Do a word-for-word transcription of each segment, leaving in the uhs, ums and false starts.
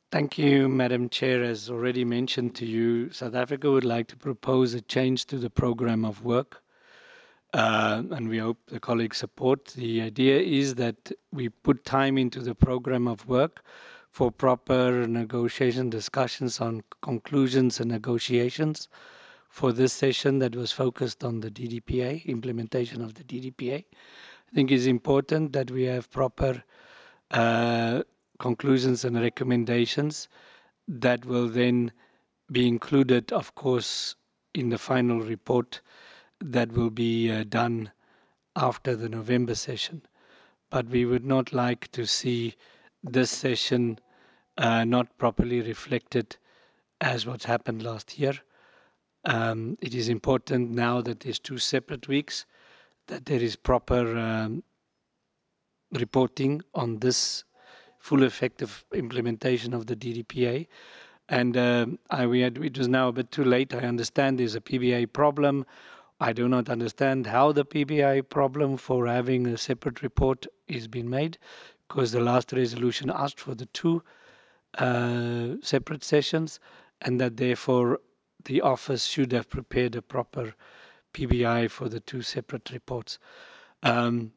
Thank you, Madam Chair. As already mentioned to you, South Africa would like to propose a change to the program of work, uh, and we hope the colleagues support. The idea is that we put time into the program of work for proper negotiation discussions on conclusions and negotiations for this session that was focused on the D D P A, implementation of the D D P A. I think it's important that we have proper uh, conclusions and recommendations that will then be included, of course, in the final report that will be uh, done after the November session. But we would not like to see this session uh, not properly reflected as what's happened last year. Um, it is important now that there's two separate weeks, that there is proper um, reporting on this full effective implementation of the D D P A. And um, I, we had, it was now a bit too late. I understand there's a P B I problem. I do not understand how the P B I problem for having a separate report is being made, because the last resolution asked for the two uh, separate sessions, and that therefore the office should have prepared a proper P B I for the two separate reports. Um,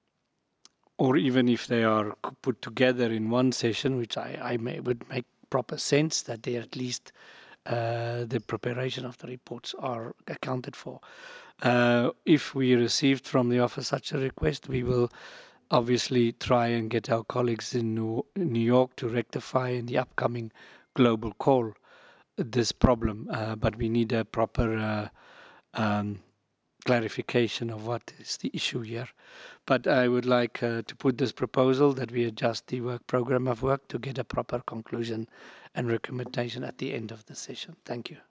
or even if they are put together in one session, which I, I may, would make proper sense, that they at least uh, the preparation of the reports are accounted for. Uh, if we received from the office such a request, we will obviously try and get our colleagues in New, New York to rectify in the upcoming global call this problem. Uh, but we need a proper uh, um, clarification of what is the issue here. But I would like uh, to put this proposal that we adjust the work program of work to get a proper conclusion and recommendation at the end of the session. Thank you.